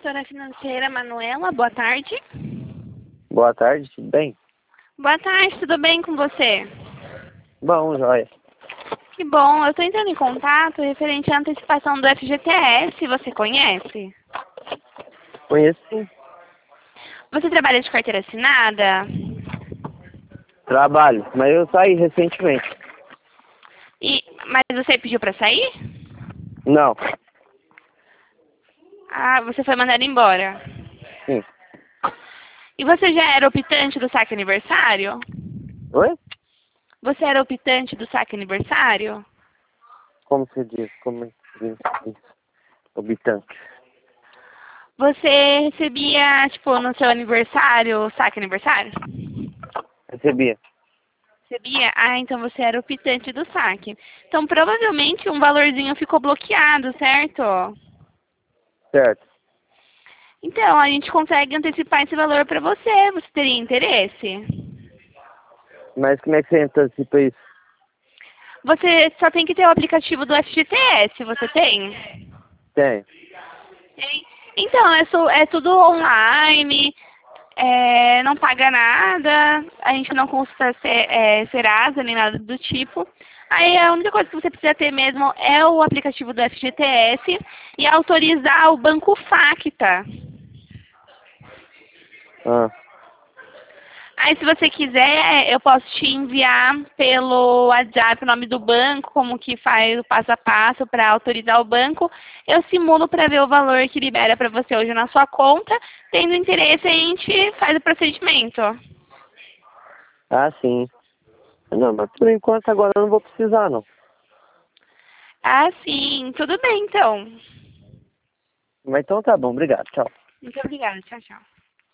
consultora financeira Manuela, boa tarde. Boa tarde, tudo bem? Boa tarde, tudo bem com você? Bom, joia. Que bom, eu estou entrando em contato referente à antecipação do FGTS, você conhece? Conheço sim. Você trabalha de carteira assinada? Trabalho, mas eu saí recentemente. Mas você pediu para sair? Não, Ah, você foi mandado embora. sim. E você já era optante do saque aniversário? Oi? Você era optante do saque aniversário? Como você diz? Como é que diz? Obitante. Você recebia, tipo, no seu aniversário, o saque aniversário? Recebia. Recebia? Ah, então você era optante do saque. Então, provavelmente, um valorzinho ficou bloqueado, certo? Certo. Então, a gente consegue antecipar esse valor para você. Você teria interesse? Mas como é que você antecipa isso? Você só tem que ter o aplicativo do FGTS. Você tem? Tenho. Tem. Então, é tudo online. Não paga nada, a gente não consulta Serasa nem nada do tipo. Aí a única coisa que você precisa ter mesmo é o aplicativo do FGTS e autorizar o Banco Facta. Ah, Aí se você quiser, eu posso te enviar pelo WhatsApp o nome do banco, como que faz o passo a passo para autorizar o banco. Eu simulo para ver o valor que libera para você hoje na sua conta. Tendo interesse, a gente faz o procedimento. sim. Não, mas por enquanto agora eu não vou precisar, não. Ah, sim. Tudo bem, então. Mas então tá bom, obrigado, tchau. Muito obrigada. Tchau, tchau.